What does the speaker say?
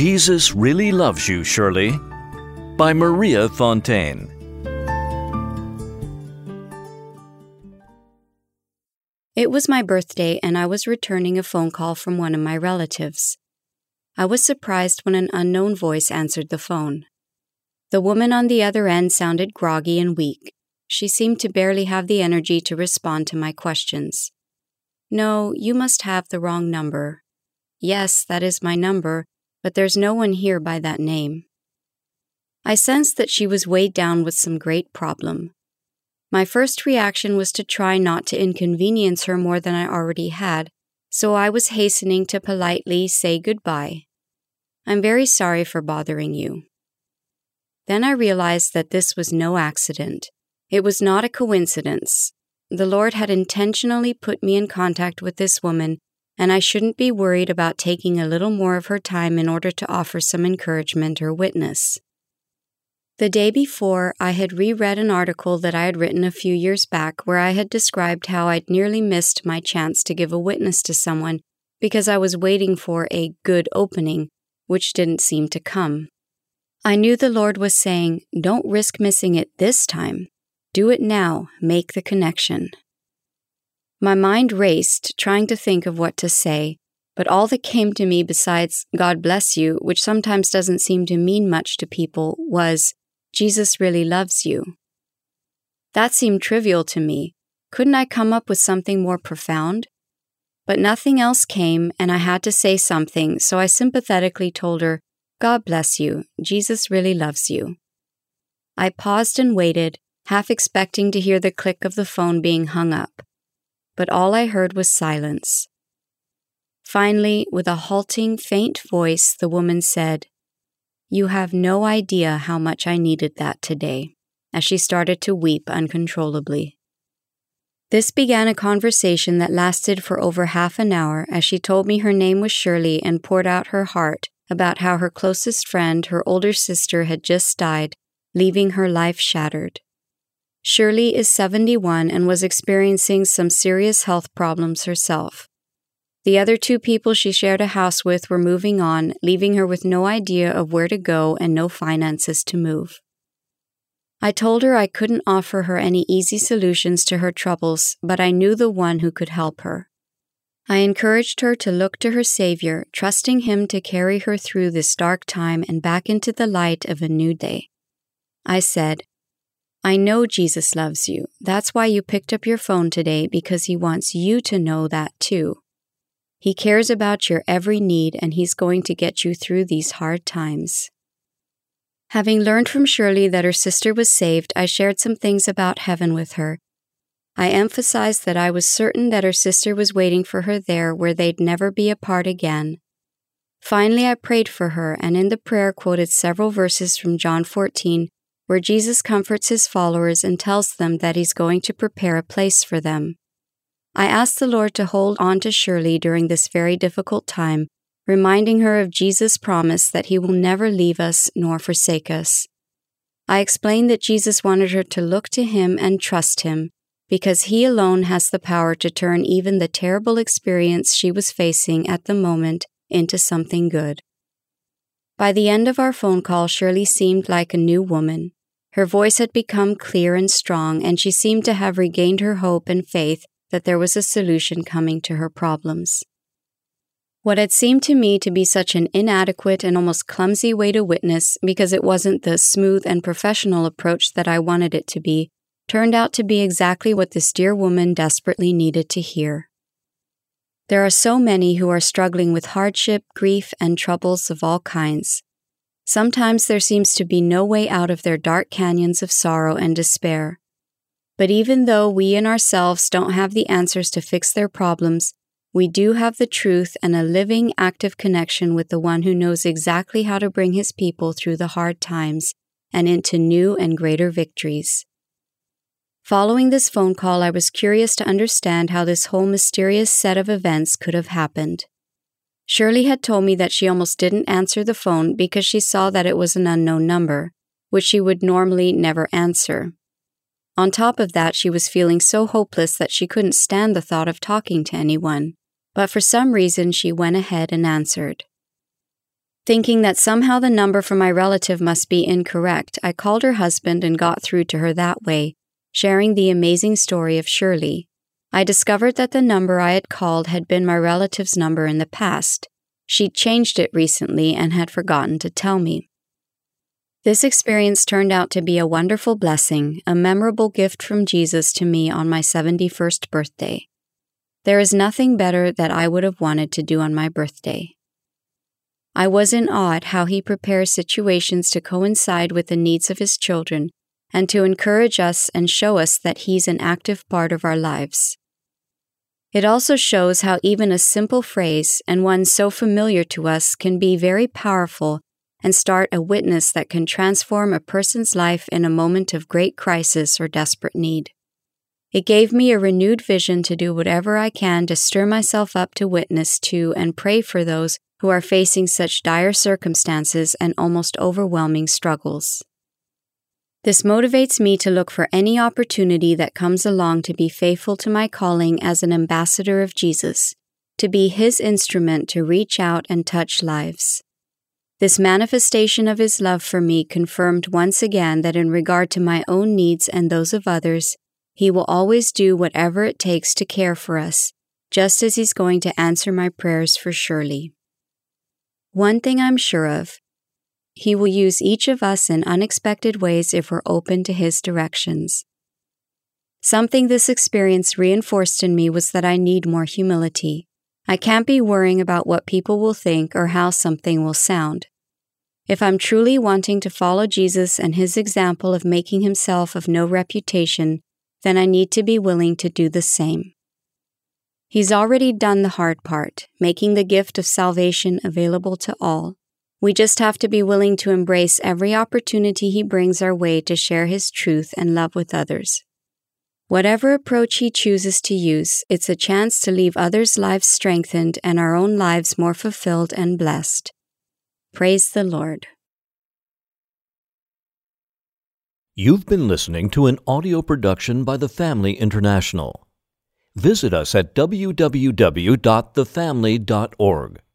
Jesus Really Loves You, Shirley, by Maria Fontaine. It was my birthday, and I was returning a phone call from one of my relatives. I was surprised when an unknown voice answered the phone. The woman on the other end sounded groggy and weak. She seemed to barely have the energy to respond to my questions. "No, you must have the wrong number." "Yes, that is my number, but there's no one here by that name." I sensed that she was weighed down with some great problem. My first reaction was to try not to inconvenience her more than I already had, so I was hastening to politely say goodbye. "I'm very sorry for bothering you." Then I realized that this was no accident. It was not a coincidence. The Lord had intentionally put me in contact with this woman, and I shouldn't be worried about taking a little more of her time in order to offer some encouragement or witness. The day before, I had reread an article that I had written a few years back where I had described how I'd nearly missed my chance to give a witness to someone because I was waiting for a good opening, which didn't seem to come. I knew the Lord was saying, "Don't risk missing it this time. Do it now. Make the connection." My mind raced, trying to think of what to say, but all that came to me besides "God bless you," which sometimes doesn't seem to mean much to people, was "Jesus really loves you." That seemed trivial to me. Couldn't I come up with something more profound? But nothing else came, and I had to say something, so I sympathetically told her, "God bless you. Jesus really loves you." I paused and waited, half expecting to hear the click of the phone being hung up. But all I heard was silence. Finally, with a halting, faint voice, the woman said, "You have no idea how much I needed that today," as she started to weep uncontrollably. This began a conversation that lasted for over half an hour as she told me her name was Shirley and poured out her heart about how her closest friend, her older sister, had just died, leaving her life shattered. Shirley is 71 and was experiencing some serious health problems herself. The other two people she shared a house with were moving on, leaving her with no idea of where to go and no finances to move. I told her I couldn't offer her any easy solutions to her troubles, but I knew the one who could help her. I encouraged her to look to her Savior, trusting Him to carry her through this dark time and back into the light of a new day. I said, "I know Jesus loves you. That's why you picked up your phone today, because He wants you to know that too. He cares about your every need, and He's going to get you through these hard times." Having learned from Shirley that her sister was saved, I shared some things about heaven with her. I emphasized that I was certain that her sister was waiting for her there where they'd never be apart again. Finally, I prayed for her, and in the prayer quoted several verses from John 14, where Jesus comforts His followers and tells them that He's going to prepare a place for them. I asked the Lord to hold on to Shirley during this very difficult time, reminding her of Jesus' promise that He will never leave us nor forsake us. I explained that Jesus wanted her to look to Him and trust Him, because He alone has the power to turn even the terrible experience she was facing at the moment into something good. By the end of our phone call, Shirley seemed like a new woman. Her voice had become clear and strong, and she seemed to have regained her hope and faith that there was a solution coming to her problems. What had seemed to me to be such an inadequate and almost clumsy way to witness, because it wasn't the smooth and professional approach that I wanted it to be, turned out to be exactly what this dear woman desperately needed to hear. There are so many who are struggling with hardship, grief, and troubles of all kinds. Sometimes there seems to be no way out of their dark canyons of sorrow and despair. But even though we in ourselves don't have the answers to fix their problems, we do have the truth and a living, active connection with the one who knows exactly how to bring His people through the hard times and into new and greater victories. Following this phone call, I was curious to understand how this whole mysterious set of events could have happened. Shirley had told me that she almost didn't answer the phone because she saw that it was an unknown number, which she would normally never answer. On top of that, she was feeling so hopeless that she couldn't stand the thought of talking to anyone, but for some reason she went ahead and answered. Thinking that somehow the number from my relative must be incorrect, I called her husband and got through to her that way, sharing the amazing story of Shirley. I discovered that the number I had called had been my relative's number in the past. She'd changed it recently and had forgotten to tell me. This experience turned out to be a wonderful blessing, a memorable gift from Jesus to me on my 71st birthday. There is nothing better that I would have wanted to do on my birthday. I was in awe at how he prepares situations to coincide with the needs of his children and to encourage us and show us that he's an active part of our lives. It also shows how even a simple phrase, and one so familiar to us, can be very powerful and start a witness that can transform a person's life in a moment of great crisis or desperate need. It gave me a renewed vision to do whatever I can to stir myself up to witness to and pray for those who are facing such dire circumstances and almost overwhelming struggles. This motivates me to look for any opportunity that comes along to be faithful to my calling as an ambassador of Jesus, to be his instrument to reach out and touch lives. This manifestation of his love for me confirmed once again that in regard to my own needs and those of others, he will always do whatever it takes to care for us, just as he's going to answer my prayers for Shirley. One thing I'm sure of, he will use each of us in unexpected ways if we're open to his directions. Something this experience reinforced in me was that I need more humility. I can't be worrying about what people will think or how something will sound. If I'm truly wanting to follow Jesus and his example of making himself of no reputation, then I need to be willing to do the same. He's already done the hard part, making the gift of salvation available to all. We just have to be willing to embrace every opportunity he brings our way to share his truth and love with others. Whatever approach he chooses to use, it's a chance to leave others' lives strengthened and our own lives more fulfilled and blessed. Praise the Lord. You've been listening to an audio production by The Family International. Visit us at www.thefamily.org.